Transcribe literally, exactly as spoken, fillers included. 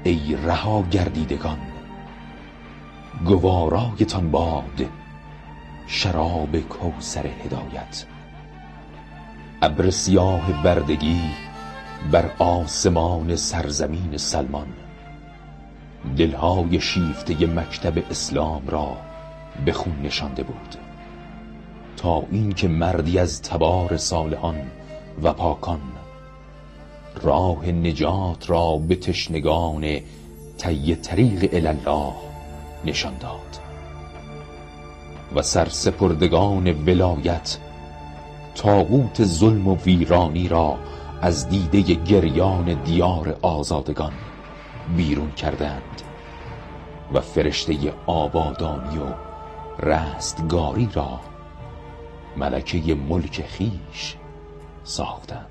ای رها گردیدگان، گوارایتان باد شراب کوثر هدایت. ابر سیاه بردگی بر آسمان سرزمین سلمان، دلهای شیفته مکتب اسلام را به خون نشانده بود، تا این که مردی از تبار صالحان و پاکان راه نجات را به تشنگان طی طریق الله نشان داد و سرسپردگان ولایت طاغوت ظلم و ویرانی را از دیده گریان دیار آزادگان بیرون کردند و فرشته آبادانی و رستگاری را ملکه ملک خیش ساختند.